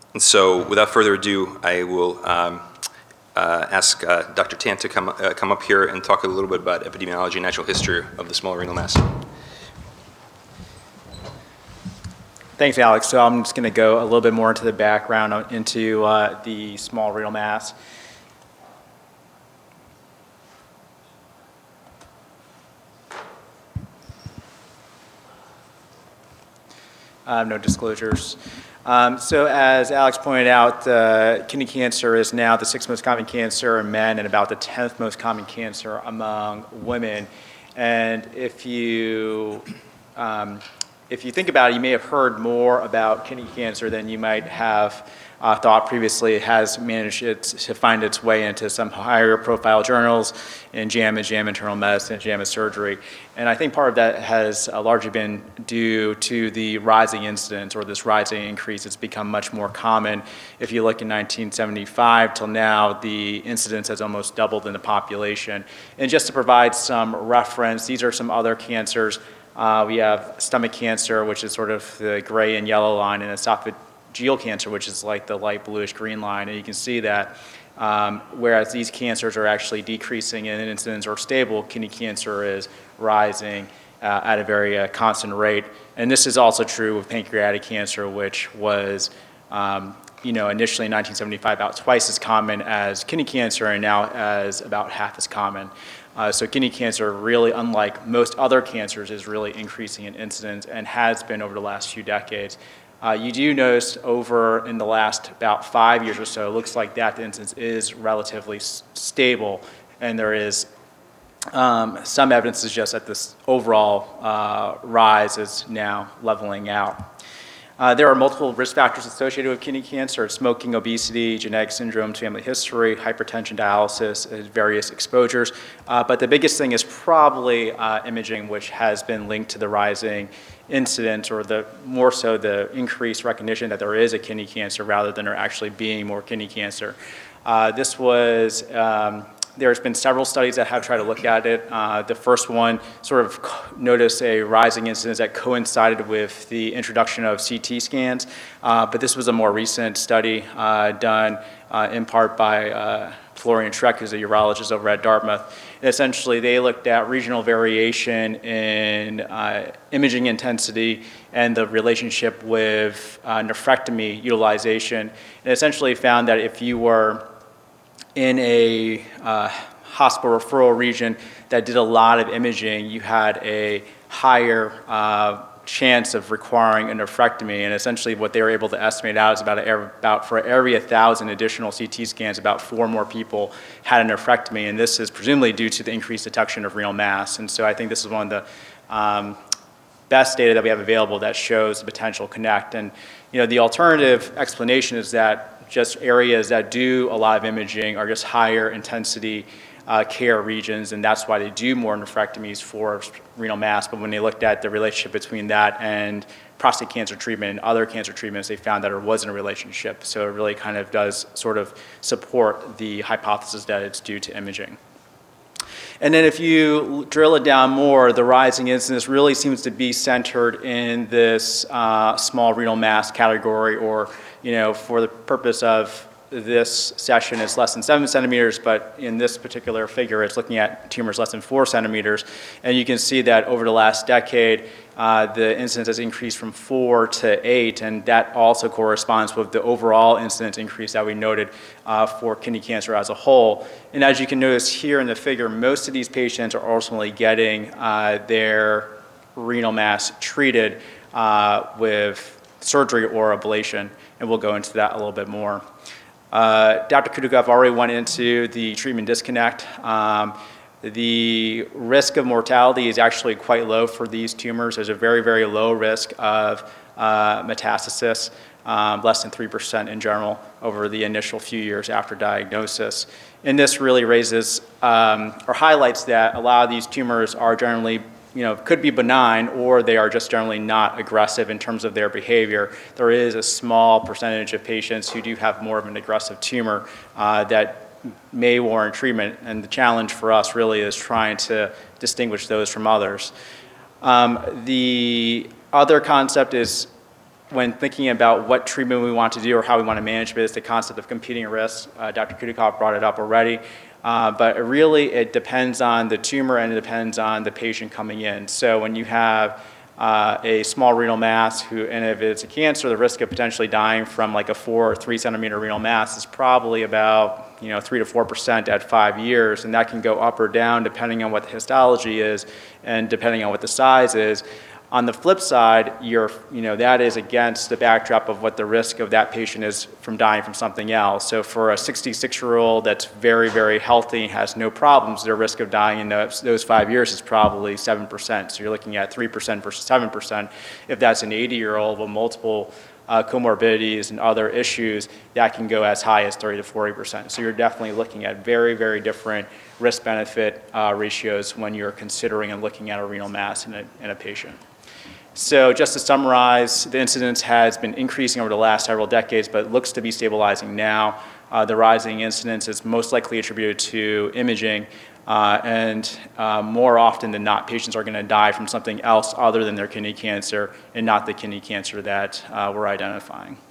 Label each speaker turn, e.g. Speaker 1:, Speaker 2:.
Speaker 1: And so without further ado, I will ask Dr. Tan to come up here and talk a little bit about epidemiology and natural history of the small renal mass.
Speaker 2: Thanks, Alex. So I'm just going to go a little bit more into the background into the small renal mass. No disclosures. So as Alex pointed out, kidney cancer is now the 6th most common cancer in men and about the 10th most common cancer among women. And if you think about it, you may have heard more about kidney cancer than you might have thought previously. It has managed to find its way into some higher profile journals in JAMA, JAMA Internal Medicine, JAMA Surgery. And I think part of that has largely been due to the rising incidence or this rising increase. It's become much more common. If you look in 1975 till now, the incidence has almost doubled in the population. And just to provide some reference, these are some other cancers. We have stomach cancer, which is sort of the gray and yellow line, and esophageal cancer, which is like the light bluish green line. And you can see that whereas these cancers are actually decreasing in incidence or stable, kidney cancer is rising at a very constant rate. And this is also true with pancreatic cancer, which was initially in 1975 about twice as common as kidney cancer and now as about half as common. So kidney cancer, really unlike most other cancers, is really increasing in incidence and has been over the last few decades. You do notice over in the last about 5 years or so, it looks like that incidence is relatively stable, and there is some evidence to suggest that this overall rise is now leveling out. There are multiple risk factors associated with kidney cancer: smoking, obesity, genetic syndromes, family history, hypertension, dialysis, various exposures. But the biggest thing is probably imaging, which has been linked to the rising incidence, or more so the increased recognition that there is a kidney cancer rather than there actually being more kidney cancer. There's been several studies that have tried to look at it. The first one sort of noticed a rising incidence that coincided with the introduction of CT scans, but this was a more recent study done in part by Florian Schreck, who's a urologist over at Dartmouth. And essentially, they looked at regional variation in imaging intensity and the relationship with nephrectomy utilization, and essentially found that if you were in a hospital referral region that did a lot of imaging, you had a higher chance of requiring a nephrectomy. And essentially what they were able to estimate out is about for every 1,000 additional CT scans, about 4 more people had a nephrectomy. And this is presumably due to the increased detection of renal mass. And so I think this is one of the best data that we have available that shows the potential connect. And the alternative explanation is that just areas that do a lot of imaging are just higher intensity care regions, and that's why they do more nephrectomies for renal mass. But when they looked at the relationship between that and prostate cancer treatment and other cancer treatments, they found that there wasn't a relationship. So it really kind of does sort of support the hypothesis that it's due to imaging. And then if you drill it down more, the rising incidence really seems to be centered in this small renal mass category, or for the purpose of this session, it's less than 7 centimeters, but in this particular figure, it's looking at tumors less than 4 centimeters. And you can see that over the last decade, the incidence has increased from 4 to 8, and that also corresponds with the overall incidence increase that we noted for kidney cancer as a whole. And as you can notice here in the figure, most of these patients are ultimately getting their renal mass treated with surgery or ablation, and we'll go into that a little bit more. Dr. Kudukov already went into the treatment disconnect. The risk of mortality is actually quite low for these tumors. There's a very, very low risk of metastasis, less than 3% in general over the initial few years after diagnosis. And this really raises or highlights that a lot of these tumors are generally could be benign, or they are just generally not aggressive in terms of their behavior. There is a small percentage of patients who do have more of an aggressive tumor that may warrant treatment, and the challenge for us really is trying to distinguish those from others. The other concept is when thinking about what treatment we want to do or how we want to manage it is the concept of competing risks. Dr. Kudikoff brought it up already. But it depends on the tumor and it depends on the patient coming in. So when you have a small renal mass, and if it's a cancer, the risk of potentially dying from like a 4 or 3 centimeter renal mass is probably about 3 to 4% at 5 years, and that can go up or down depending on what the histology is and depending on what the size is. On the flip side, that is against the backdrop of what the risk of that patient is from dying from something else. So for a 66-year-old that's very, very healthy, has no problems, their risk of dying in those 5 years is probably 7%. So you're looking at 3% versus 7%. If that's an 80-year-old with multiple comorbidities and other issues, that can go as high as 30 to 40%. So you're definitely looking at very, very different risk-benefit ratios when you're considering and looking at a renal mass in a patient. So just to summarize, the incidence has been increasing over the last several decades, but looks to be stabilizing now. The rising incidence is most likely attributed to imaging, and more often than not, patients are going to die from something else other than their kidney cancer and not the kidney cancer that we're identifying.